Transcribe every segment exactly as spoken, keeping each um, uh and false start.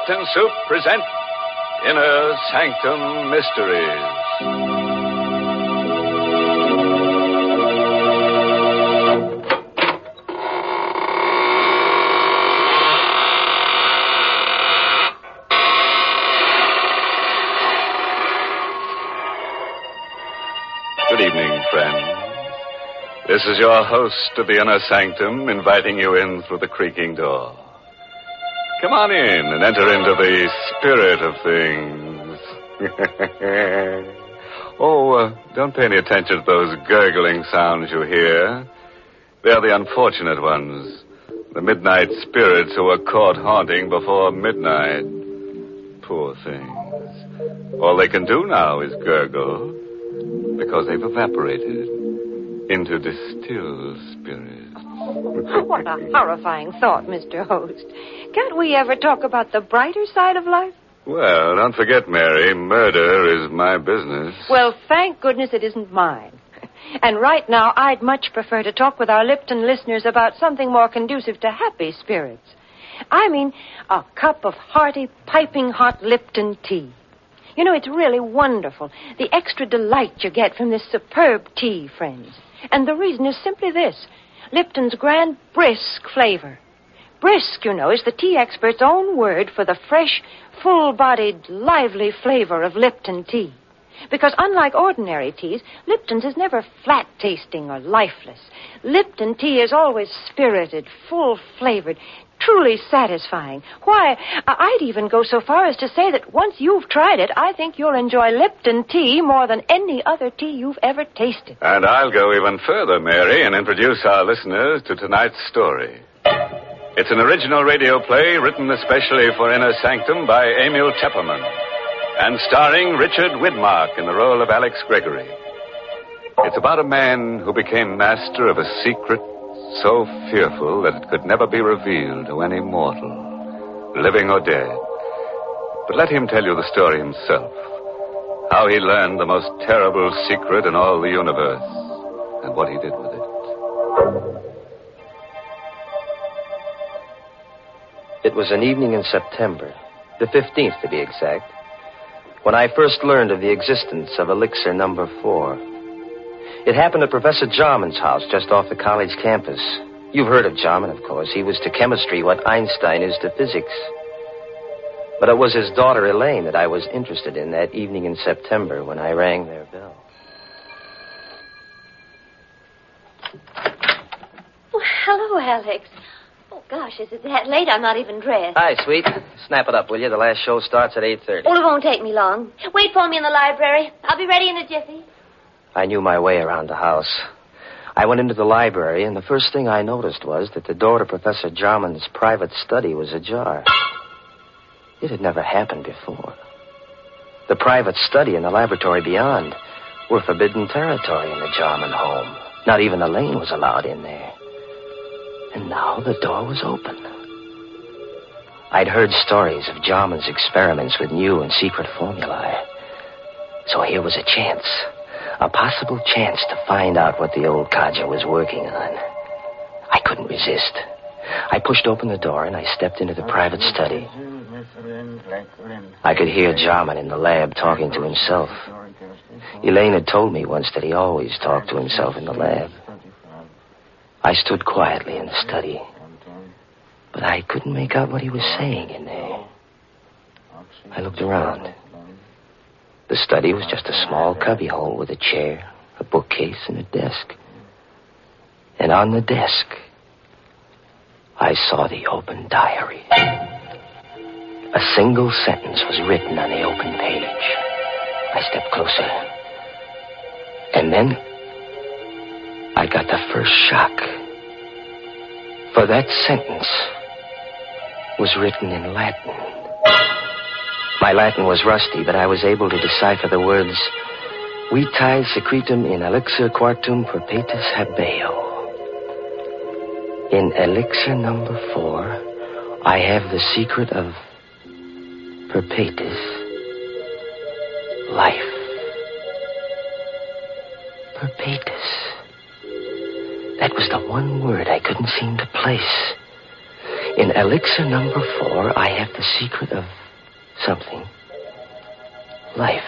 Lipton Soup present Inner Sanctum Mysteries. Good evening, friends. This is your host of the Inner Sanctum inviting you in through the creaking door. Come on in and enter into the spirit of things. oh, uh, don't pay any attention to those gurgling sounds you hear. They're the unfortunate ones. The midnight spirits who are caught haunting before midnight. Poor things. All they can do now is gurgle because they've evaporated into distilled spirits. Oh, what a horrifying thought, Mister Host. Can't we ever talk about the brighter side of life? Well, don't forget, Mary, murder is my business. Well, thank goodness it isn't mine. And right now, I'd much prefer to talk with our Lipton listeners about something more conducive to happy spirits. I mean, a cup of hearty, piping hot Lipton tea. You know, it's really wonderful, the extra delight you get from this superb tea, friends. And the reason is simply this. Lipton's grand brisk flavor. Brisk, you know, is the tea expert's own word for the fresh, full-bodied, lively flavor of Lipton tea. Because unlike ordinary teas, Lipton's is never flat-tasting or lifeless. Lipton tea is always spirited, full-flavored, truly satisfying. Why, I'd even go so far as to say that once you've tried it, I think you'll enjoy Lipton tea more than any other tea you've ever tasted. And I'll go even further, Mary, and introduce our listeners to tonight's story. It's an original radio play written especially for Inner Sanctum by Emil Tepperman and starring Richard Widmark in the role of Alex Gregory. It's about a man who became master of a secret so fearful that it could never be revealed to any mortal, living or dead. But let him tell you the story himself, how he learned the most terrible secret in all the universe, and what he did with it. It was an evening in September, the fifteenth to be exact, when I first learned of the existence of Elixir Number Four. It happened at Professor Jarman's house just off the college campus. You've heard of Jarman, of course. He was to chemistry what Einstein is to physics. But it was his daughter, Elaine, that I was interested in that evening in September when I rang their bell. Oh, hello, Alex. Oh, gosh, is it that late? I'm not even dressed. Hi, sweet. Snap it up, will you? The last show starts at eight thirty. Oh, it won't take me long. Wait for me in the library. I'll be ready in a jiffy. I knew my way around the house. I went into the library, and the first thing I noticed was that the door to Professor Jarman's private study was ajar. It had never happened before. The private study and the laboratory beyond were forbidden territory in the Jarman home. Not even Elaine was allowed in there. And now the door was open. I'd heard stories of Jarman's experiments with new and secret formulae. So here was a chance. A possible chance to find out what the old codger was working on. I couldn't resist. I pushed open the door and I stepped into the private study. I could hear Jarman in the lab talking to himself. Elaine had told me once that he always talked to himself in the lab. I stood quietly in the study, but I couldn't make out what he was saying in there. I looked around. The study was just a small cubbyhole with a chair, a bookcase, and a desk. And on the desk, I saw the open diary. A single sentence was written on the open page. I stepped closer. And then, I got the first shock. For that sentence was written in Latin. My Latin was rusty, but I was able to decipher the words, Vitae secretum in elixir quartum perpetus habeo. In elixir number four, I have the secret of perpetus life. Perpetus. That was the one word I couldn't seem to place. In elixir number four, I have the secret of something. Life.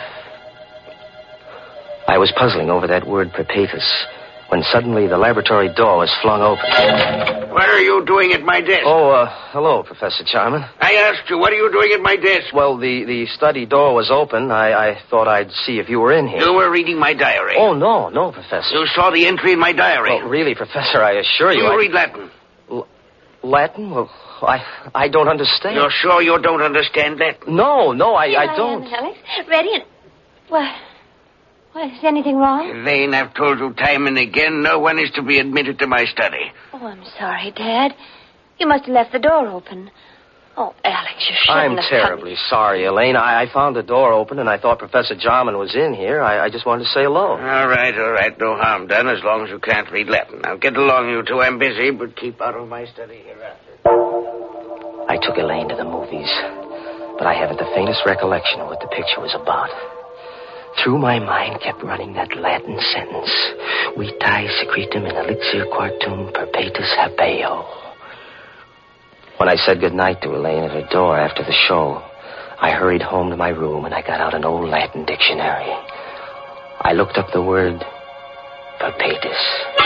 I was puzzling over that word perpetus when suddenly the laboratory door was flung open. What are you doing at my desk? Oh, uh, hello, Professor Jarman. I asked you, what are you doing at my desk? Well, the, the study door was open. I, I thought I'd see if you were in here. You were reading my diary. Oh, no, no, Professor. You saw the entry in my diary. Well, really, Professor, I assure you... You I... read Latin. L- Latin? Well, I I don't understand. You're sure you don't understand Latin? No, no, I, Here I don't. am, Alex. Ready and... What? What, is anything wrong? Elaine, I've told you time and again, no one is to be admitted to my study. Oh, I'm sorry, Dad. You must have left the door open. Oh, Alex, you shouldn't I'm have terribly come. sorry, Elaine. I, I found the door open, and I thought Professor Jarman was in here. I, I just wanted to say hello. All right, all right. No harm done as long as you can't read Latin. Now, get along, you two. I'm busy, but keep out of my study hereafter. I took Elaine to the movies, but I haven't the faintest recollection of what the picture was about. Through my mind kept running that Latin sentence, Vitae secretum in elixir quartum perpetus habeo. When I said goodnight to Elaine at her door after the show, I hurried home to my room and I got out an old Latin dictionary. I looked up the word perpetus.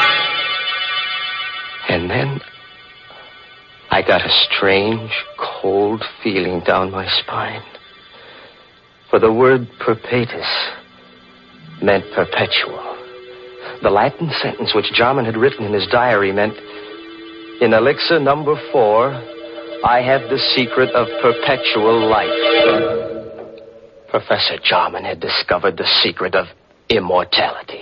And then I got a strange, cold feeling down my spine. For the word perpetus meant perpetual. The Latin sentence which Jarman had written in his diary meant, in elixir number four, I have the secret of perpetual life. Professor Jarman had discovered the secret of immortality.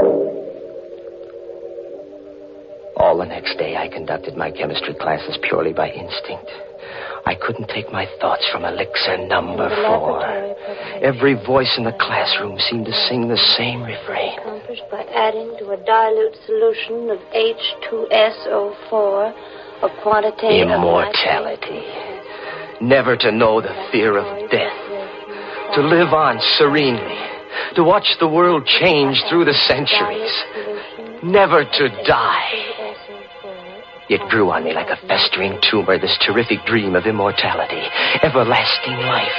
All the next day, I conducted my chemistry classes purely by instinct. I couldn't take my thoughts from elixir number four. Every voice in the classroom seemed to sing the same refrain. Accomplished by adding to a dilute solution of H two S O four a quantity Immortality. Never to know the fear of death. To live on serenely. To watch the world change through the centuries. Never to die. It grew on me like a festering tumor, this terrific dream of immortality, everlasting life.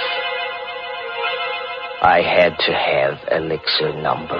I had to have elixir number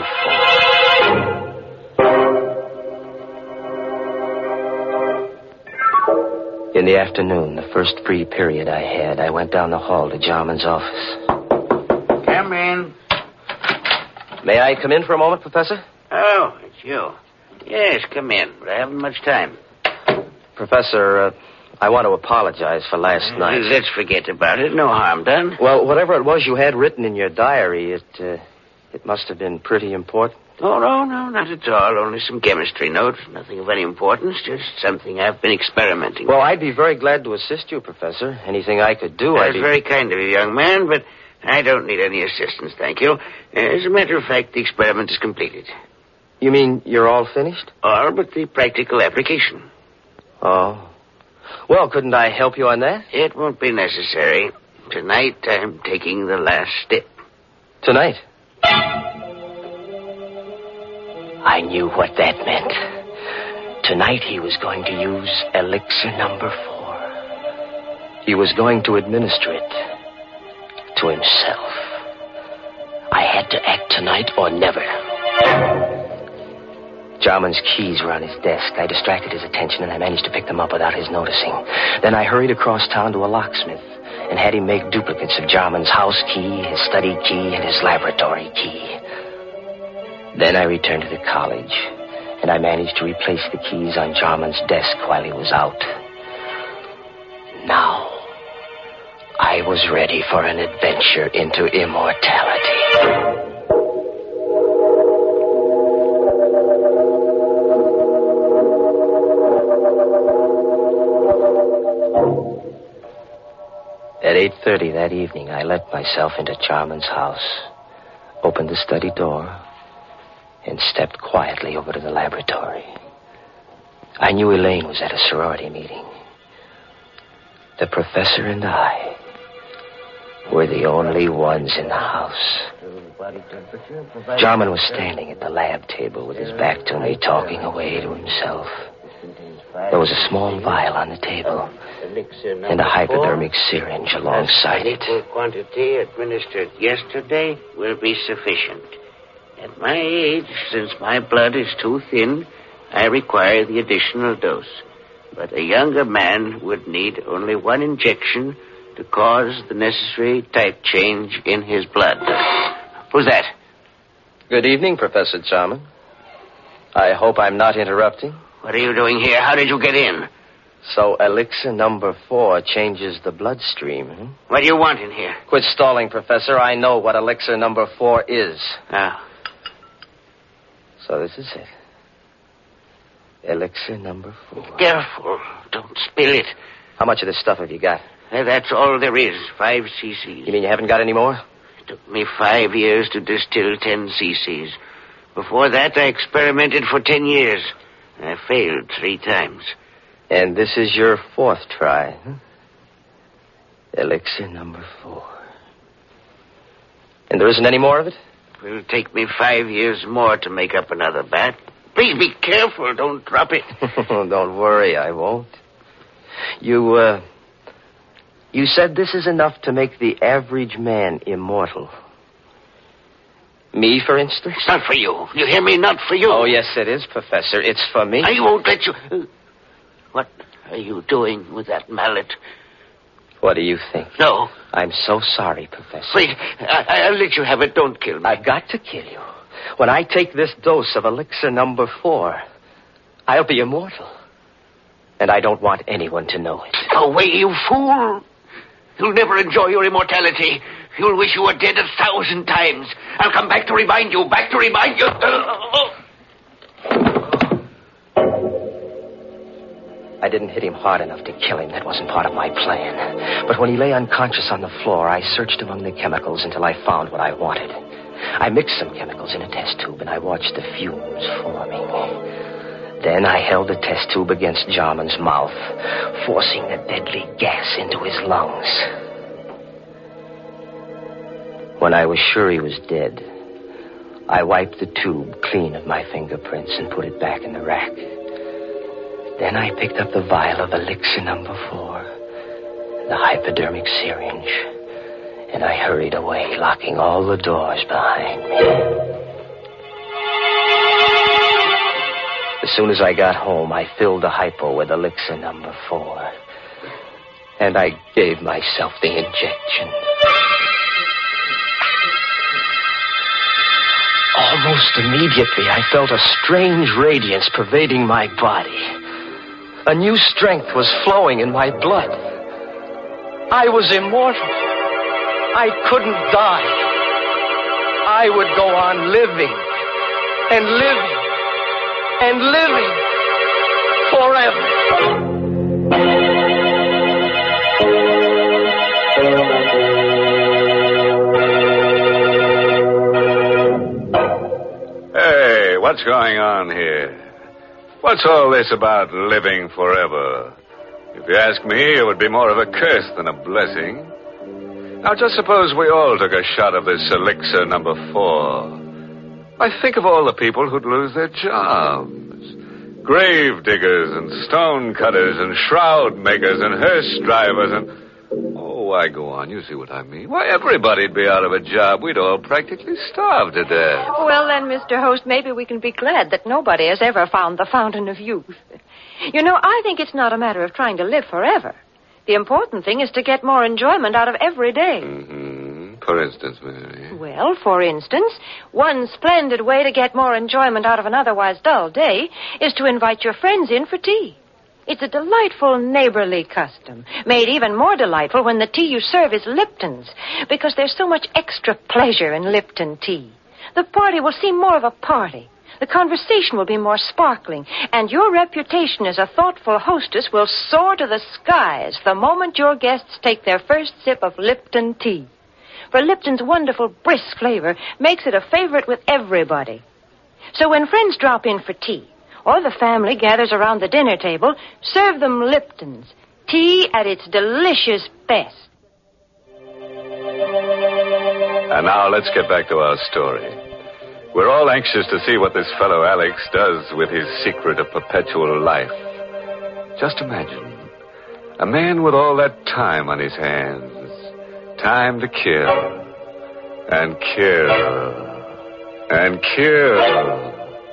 four. In the afternoon, the first free period I had, I went down the hall to Jarman's office. Come in. May I come in for a moment, Professor? Oh, it's you. Yes, come in, but I haven't much time. Professor, uh, I want to apologize for last Uh, night. Let's forget about it. No harm done. Well, whatever it was you had written in your diary, it uh, it must have been pretty important. Oh, no, no, not at all. Only some chemistry notes. Nothing of any importance. Just something I've been experimenting Well, with. I'd be very glad to assist you, Professor. Anything I could do, I'd That's be... very kind of you, young man, but I don't need any assistance, thank you. As a matter of fact, the experiment is completed. You mean you're all finished? All but the practical application. Oh. Well, couldn't I help you on that? It won't be necessary. Tonight, I'm taking the last step. Tonight? I knew what that meant. Tonight he was going to use elixir number four. He was going to administer it to himself. I had to act tonight or never. Jarman's keys were on his desk. I distracted his attention, and I managed to pick them up without his noticing. Then I hurried across town to a locksmith and had him make duplicates of Jarman's house key, his study key, and his laboratory key. Then I returned to the college, and I managed to replace the keys on Jarman's desk while he was out. Now, I was ready for an adventure into immortality. At eight thirty that evening, I let myself into Jarman's house, opened the study door, and stepped quietly over to the laboratory. I knew Elaine was at a sorority meeting. The professor and I were the only ones in the house. Jarman was standing at the lab table with his back to me, talking away to himself. There was a small vial on the table and a hypodermic syringe alongside it. Equal quantity administered yesterday will be sufficient. At my age, since my blood is too thin, I require the additional dose. But a younger man would need only one injection to cause the necessary type change in his blood. Who's that? Good evening, Professor Charman. I hope I'm not interrupting. What are you doing here? How did you get in? So elixir number four changes the bloodstream, hmm? What do you want in here? Quit stalling, Professor. I know what elixir number four is. Ah. So this is it. Elixir number four. Careful. Don't spill it. How much of this stuff have you got? Uh, That's all there is. Five cc's. You mean you haven't got any more? It took me five years to distill ten cc's. Before that, I experimented for ten years. I failed three times. And this is your fourth try, huh? Elixir number four. And there isn't any more of it? It will take me five years more to make up another bat. Please be careful. Don't drop it. Don't worry, I won't. You, uh... You said this is enough to make the average man immortal. Me, for instance? It's not for you. You hear me? Not for you. Oh, yes, it is, Professor. It's for me. I won't let you... What are you doing with that mallet? What do you think? No. I'm so sorry, Professor. Wait. I- I'll let you have it. Don't kill me. I've got to kill you. When I take this dose of elixir number four, I'll be immortal. And I don't want anyone to know it. Go away, you fool. You'll never enjoy your immortality. You'll wish you were dead a thousand times. I'll come back to remind you, back to remind you. I didn't hit him hard enough to kill him. That wasn't part of my plan. But when he lay unconscious on the floor, I searched among the chemicals until I found what I wanted. I mixed some chemicals in a test tube, and I watched the fumes forming. Then I held the test tube against Jarman's mouth, forcing the deadly gas into his lungs. When I was sure he was dead, I wiped the tube clean of my fingerprints and put it back in the rack. Then I picked up the vial of elixir number four, the hypodermic syringe, and I hurried away, locking all the doors behind me. As soon as I got home, I filled the hypo with elixir number four, and I gave myself the injection. Almost immediately, I felt a strange radiance pervading my body. A new strength was flowing in my blood. I was immortal. I couldn't die. I would go on living and living and living forever. Hey, what's going on here? What's all this about living forever? If you ask me, it would be more of a curse than a blessing. Now, just suppose we all took a shot of this elixir number four. Why, think of all the people who'd lose their jobs. Grave diggers and stone cutters and shroud makers and hearse drivers and... Oh, why, go on. You see what I mean. Why, everybody'd be out of a job. We'd all practically starve to death. Well, then, Mister Host, maybe we can be glad that nobody has ever found the fountain of youth. You know, I think it's not a matter of trying to live forever. The important thing is to get more enjoyment out of every day. Mm-hmm. For instance, Mary. Well, for instance, one splendid way to get more enjoyment out of an otherwise dull day is to invite your friends in for tea. It's a delightful neighborly custom, made even more delightful when the tea you serve is Lipton's, because there's so much extra pleasure in Lipton tea. The party will seem more of a party. The conversation will be more sparkling, and your reputation as a thoughtful hostess will soar to the skies the moment your guests take their first sip of Lipton tea. For Lipton's wonderful brisk flavor makes it a favorite with everybody. So when friends drop in for tea, or the family gathers around the dinner table, serve them Lipton's, tea at its delicious best. And now let's get back to our story. We're all anxious to see what this fellow Alex does with his secret of perpetual life. Just imagine. A man with all that time on his hands. Time to kill. And kill. And kill.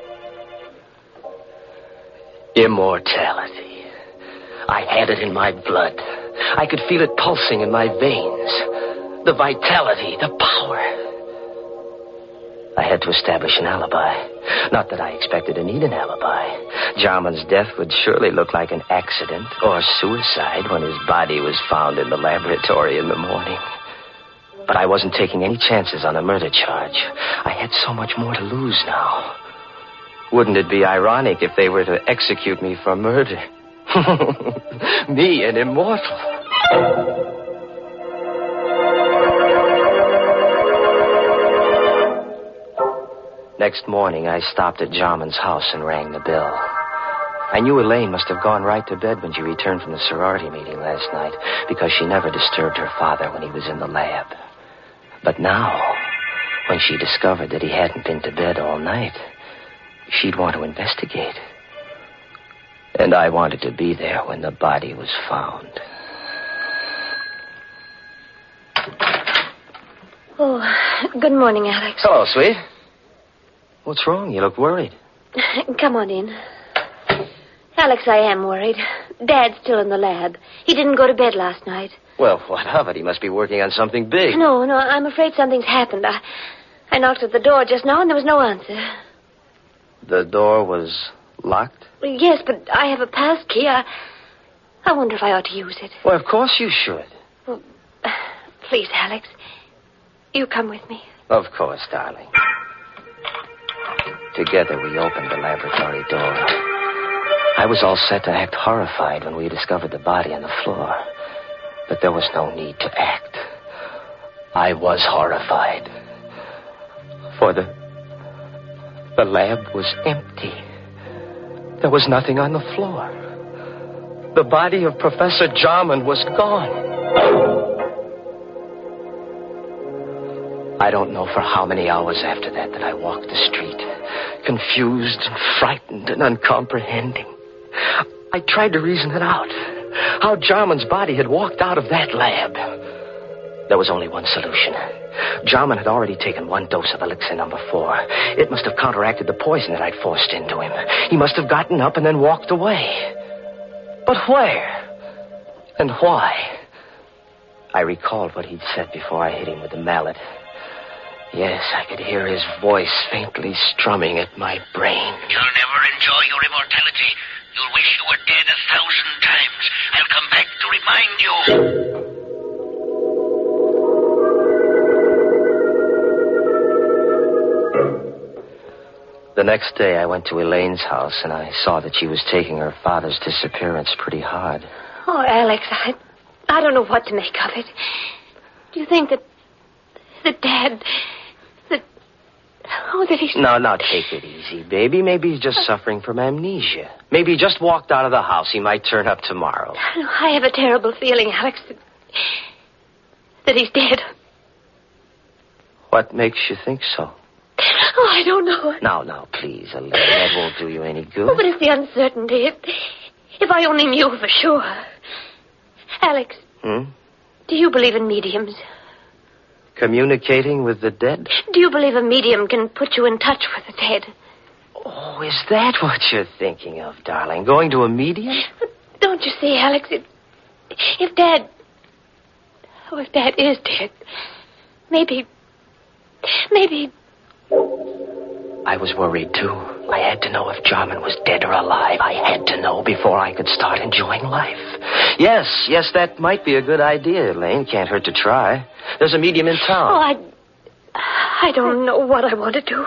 Immortality. I had it in my blood. I could feel it pulsing in my veins. The vitality, the power. I had to establish an alibi. Not that I expected to need an alibi. Jarman's death would surely look like an accident or suicide when his body was found in the laboratory in the morning. But I wasn't taking any chances on a murder charge. I had so much more to lose now. Wouldn't it be ironic if they were to execute me for murder? Me, an immortal. Next morning, I stopped at Jarman's house and rang the bell. I knew Elaine must have gone right to bed when she returned from the sorority meeting last night, because she never disturbed her father when he was in the lab. But now, when she discovered that he hadn't been to bed all night, she'd want to investigate. And I wanted to be there when the body was found. Oh, good morning, Alex. Hello, sweet. What's wrong? You look worried. Come on in. Alex, I am worried. Dad's still in the lab. He didn't go to bed last night. Well, what of it? He must be working on something big. No, no, I'm afraid something's happened. I, I knocked at the door just now and there was no answer. The door was locked? Yes, but I have a pass key. I, I wonder if I ought to use it. Well, of course you should. Well, please, Alex. You come with me. Of course, darling. Together we opened the laboratory door. I was all set to act horrified when we discovered the body on the floor. But there was no need to act. I was horrified. For the... the lab was empty. There was nothing on the floor. The body of Professor Jarman was gone. I don't know for how many hours after that that I walked the street, confused and frightened and uncomprehending. I tried to reason it out. How Jarman's body had walked out of that lab. There was only one solution. Jarman had already taken one dose of elixir number four. It must have counteracted the poison that I'd forced into him. He must have gotten up and then walked away. But where? And why? I recalled what he'd said before I hit him with the mallet. Yes, I could hear his voice faintly strumming at my brain. You'll never enjoy your immortality. You'll wish you were dead a thousand times. I'll come back to remind you. The next day, I went to Elaine's house, and I saw that she was taking her father's disappearance pretty hard. Oh, Alex, I, I don't know what to make of it. Do you think that, that Dad... Oh, that he's... No, now take it easy, baby. Maybe he's just suffering from amnesia. Maybe he just walked out of the house. He might turn up tomorrow. I have a terrible feeling, Alex, that, that he's dead. What makes you think so? Oh, I don't know. Now, now, please, Elaine. That won't do you any good. Oh, but it's the uncertainty. If, if I only knew for sure. Alex. Hmm? Do you believe in mediums? Communicating with the dead? Do you believe a medium can put you in touch with the dead? Oh, is that what you're thinking of, darling? Going to a medium? But don't you see, Alex, if, if Dad... Oh, if Dad is dead, maybe... Maybe... I was worried, too. I had to know if Jarman was dead or alive. I had to know before I could start enjoying life. Yes, yes, that might be a good idea, Elaine. Can't hurt to try. There's a medium in town. Oh, I... I don't know what I want to do.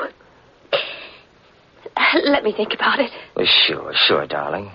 Let me think about it. Well, sure, sure, darling.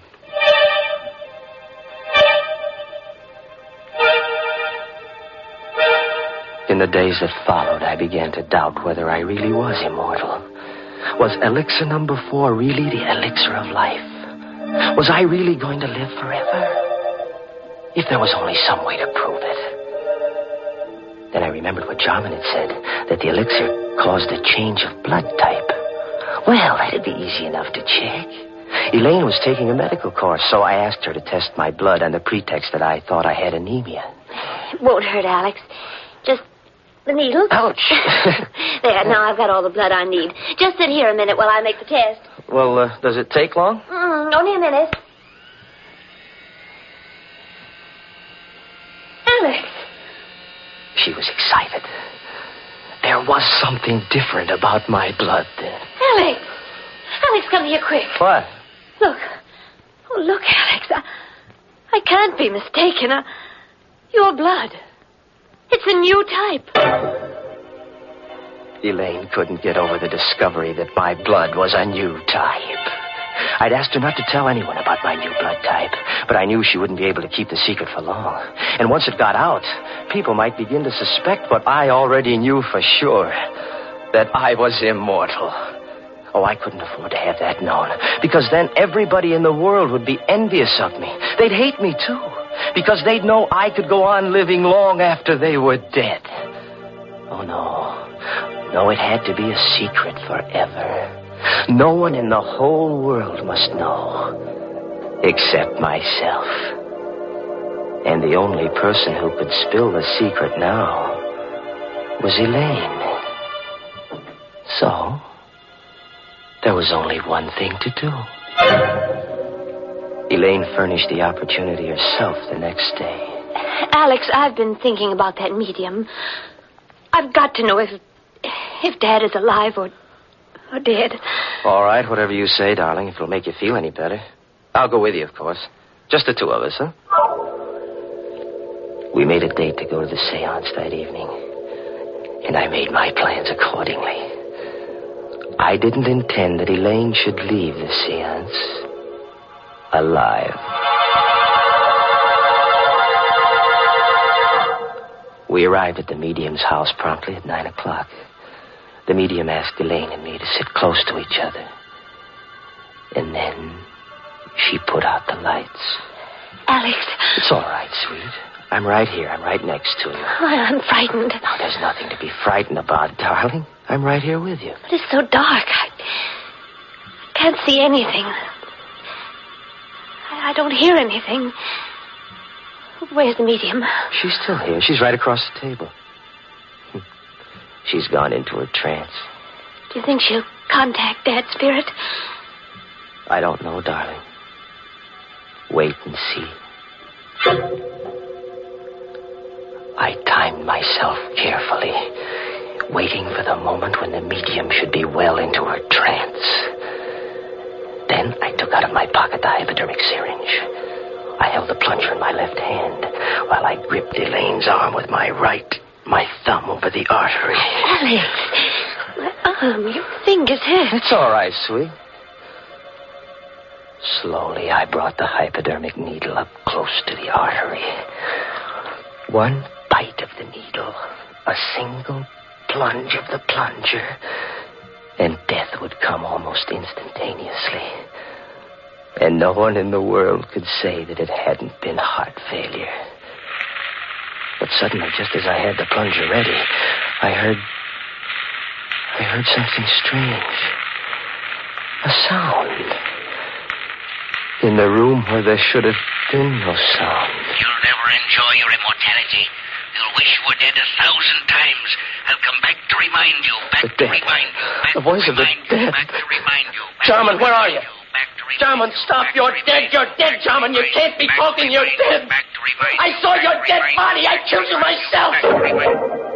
In the days that followed, I began to doubt whether I really was immortal. Was elixir number four really the elixir of life? Was I really going to live forever? If there was only some way to prove it. Then I remembered what Jarman had said, that the elixir caused a change of blood type. Well, that'd be easy enough to check. Elaine was taking a medical course, so I asked her to test my blood on the pretext that I thought I had anemia. It won't hurt, Alex. Just the needle. Ouch. There, now I've got all the blood I need. Just sit here a minute while I make the test. Well, uh, does it take long? Mm, only a minute. Alex. She was excited. There was something different about my blood then. Alex. Alex, come here quick. What? Look. Oh, look, Alex. I, I can't be mistaken. I, your blood. It's a new type. Elaine couldn't get over the discovery that my blood was a new type. I'd asked her not to tell anyone about my new blood type, but I knew she wouldn't be able to keep the secret for long. And once it got out, people might begin to suspect what I already knew for sure, that I was immortal. Oh, I couldn't afford to have that known, because then everybody in the world would be envious of me. They'd hate me, too, because they'd know I could go on living long after they were dead. Oh, no. No, it had to be a secret forever. No one in the whole world must know, except myself. And the only person who could spill the secret now was Elaine. So, there was only one thing to do. Elaine furnished the opportunity herself the next day. Alex, I've been thinking about that medium. I've got to know if if Dad is alive or, or dead. All right, whatever you say, darling, if it'll make you feel any better. I'll go with you, of course. Just the two of us, huh? We made a date to go to the seance that evening, and I made my plans accordingly. I didn't intend that Elaine should leave the seance alive. We arrived at the medium's house promptly at nine o'clock. The medium asked Elaine and me to sit close to each other. And then she put out the lights. Alex. It's all right, sweet. I'm right here. I'm right next to you. I'm frightened. Now, there's nothing to be frightened about, darling. I'm right here with you. But it's so dark. I, I can't see anything. I, I don't hear anything. Where's the medium? She's still here. She's right across the table. She's gone into her trance. Do you think she'll contact Dad's spirit? I don't know, darling. Wait and see. I timed myself carefully, waiting for the moment when the medium should be well into her trance. Then I took out of my pocket the hypodermic syringe. I held the plunger in my left hand while I gripped Elaine's arm with my right, my thumb over the artery. Alex, my arm, your fingers hurt. It's all right, sweet. Slowly, I brought the hypodermic needle up close to the artery. One bite of the needle, a single plunge of the plunger, and death would come almost instantaneously. And no one in the world could say that it hadn't been heart failure. But suddenly, just as I had the plunger ready, I heard... I heard something strange. A sound. In the room where there should have been no sound. You'll never enjoy your immortality. You'll wish you were dead a thousand times. I'll come back to remind you. Back The to dead. remind you. Back The voice to of the remind you. dead. Back to remind you. Back Jarman, to where are remind you? Back to remind Jarman, you. stop. Back You're to dead. remind You're dead, Back to Jarman. You remind can't be Back to talking. You're remind dead. Back to remind I saw Back your to dead remind body. I killed you myself. Back to remind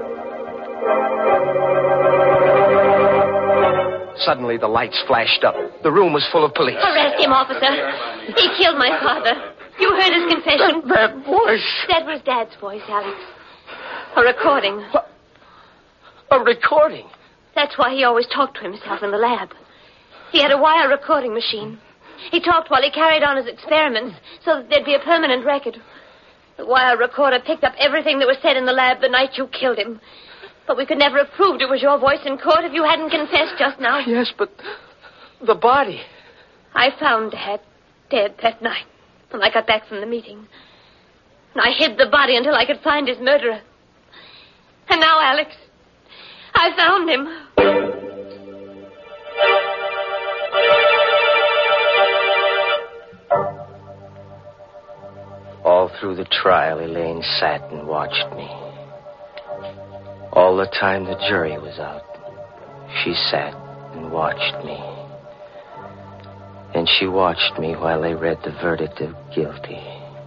Suddenly, the lights flashed up. The room was full of police. Arrest him, officer. He killed my father. You heard his confession. That, that voice. That was Dad's voice, Alex. A recording. A recording. That's why he always talked to himself in the lab. He had a wire recording machine. He talked while he carried on his experiments so that there'd be a permanent record. The wire recorder picked up everything that was said in the lab the night you killed him. But we could never have proved it was your voice in court if you hadn't confessed just now. Yes, but the body. I found Dad dead that night when I got back from the meeting. And I hid the body until I could find his murderer. And now, Alex, I found him. through the trial, Elaine sat and watched me. All the time the jury was out, she sat and watched me. And she watched me while they read the verdict of guilty.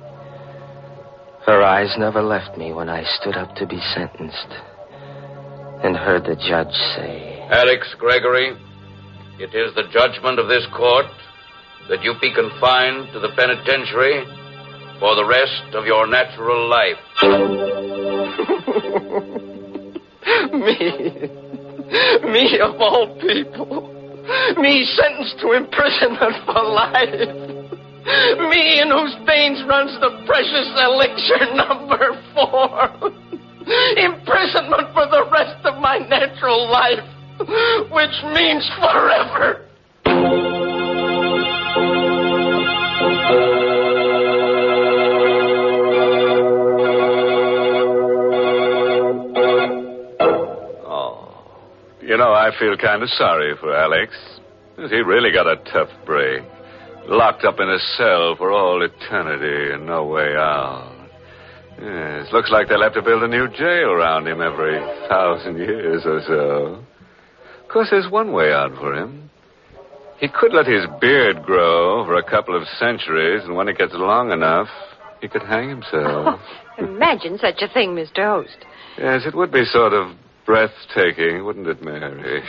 Her eyes never left me when I stood up to be sentenced and heard the judge say, Alex Gregory, it is the judgment of this court that you be confined to the penitentiary for the rest of your natural life. Me. Me of all people. Me sentenced to imprisonment for life. Me in whose veins runs the precious elixir number four. Imprisonment for the rest of my natural life, which means forever. You know, I feel kind of sorry for Alex. He really got a tough break. Locked up in a cell for all eternity and no way out. Yes, looks like they'll have to build a new jail around him every thousand years or so. Of course, there's one way out for him. He could let his beard grow for a couple of centuries, and when it gets long enough, he could hang himself. Oh, imagine such a thing, Mister Host. Yes, it would be sort of breathtaking, wouldn't it, Mary?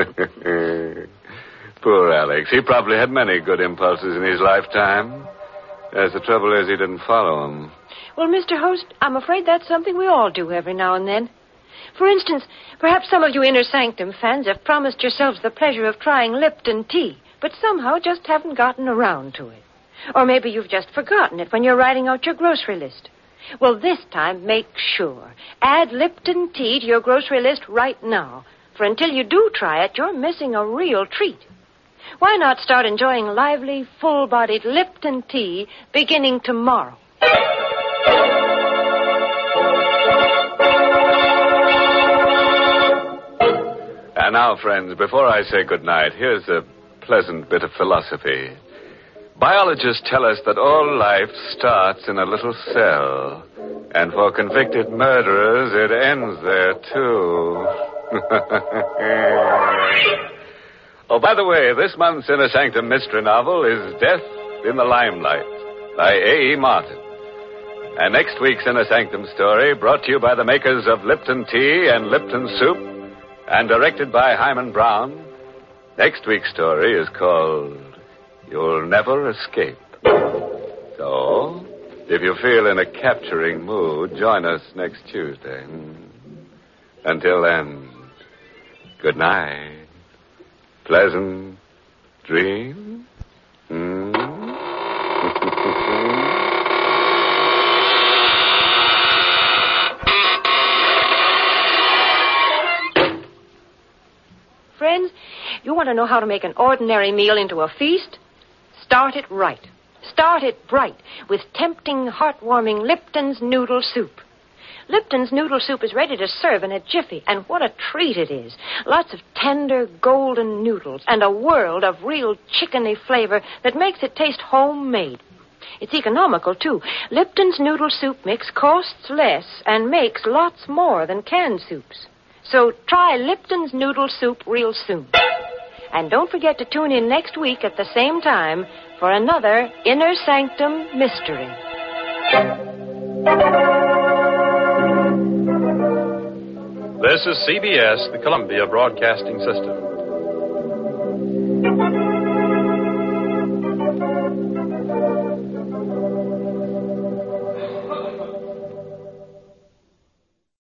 Poor Alex. He probably had many good impulses in his lifetime. Yes, the trouble is he didn't follow them. Well, Mister Host, I'm afraid that's something we all do every now and then. For instance, perhaps some of you Inner Sanctum fans have promised yourselves the pleasure of trying Lipton tea, but somehow just haven't gotten around to it. Or maybe you've just forgotten it when you're writing out your grocery list. Well, this time, make sure. Add Lipton tea to your grocery list right now. For until you do try it, you're missing a real treat. Why not start enjoying lively, full-bodied Lipton tea beginning tomorrow? And now, friends, before I say goodnight, here's a pleasant bit of philosophy. Biologists tell us that all life starts in a little cell, and for convicted murderers, it ends there, too. Oh, by the way, this month's Inner Sanctum mystery novel is Death in the Limelight by A E. Martin. And next week's Inner Sanctum story, brought to you by the makers of Lipton Tea and Lipton Soup, and directed by Hyman Brown, next week's story is called You'll Never Escape. So, if you feel in a capturing mood, join us next Tuesday. Until then, good night. Pleasant dreams. Hmm? Friends, you want to know how to make an ordinary meal into a feast? Start it right. Start it bright with tempting, heartwarming Lipton's Noodle Soup. Lipton's Noodle Soup is ready to serve in a jiffy, and what a treat it is. Lots of tender, golden noodles and a world of real chickeny flavor that makes it taste homemade. It's economical, too. Lipton's Noodle Soup mix costs less and makes lots more than canned soups. So try Lipton's Noodle Soup real soon. And don't forget to tune in next week at the same time for another Inner Sanctum Mystery. This is C B S, the Columbia Broadcasting System.